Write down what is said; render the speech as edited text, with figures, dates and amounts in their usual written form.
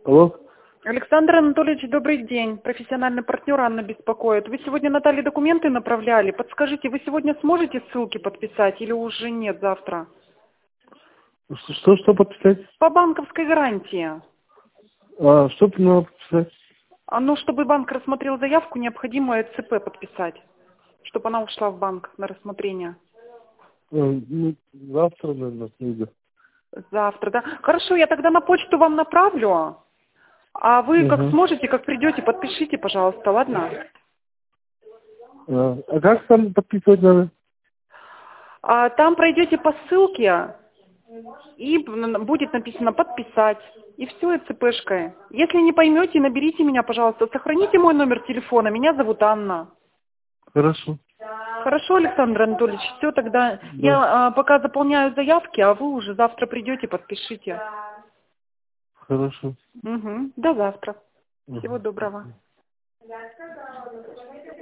Алло? Александр Анатольевич, добрый день. Профессиональный партнер Анна беспокоит. Вы сегодня Наталье документы направляли. Подскажите, вы сегодня сможете ссылки подписать или уже нет завтра? Что подписать? По банковской гарантии. Что надо подписать? Чтобы банк рассмотрел заявку, необходимо ЦП подписать, чтобы она ушла в банк на рассмотрение. Завтра, наверное, приду. Завтра, да? Хорошо, я тогда на почту вам направлю. А вы как сможете, как придете, подпишите, пожалуйста, ладно? А как там подписывать надо? Там пройдете по ссылке, и будет написано «подписать». И все, и ЦПшкой. Если не поймете, наберите меня, пожалуйста. Сохраните мой номер телефона. Меня зовут Анна. Хорошо. Хорошо, Александр Анатольевич, все, тогда я пока заполняю заявки, а вы уже завтра придете, подпишите. Хорошо. До завтра. Всего доброго.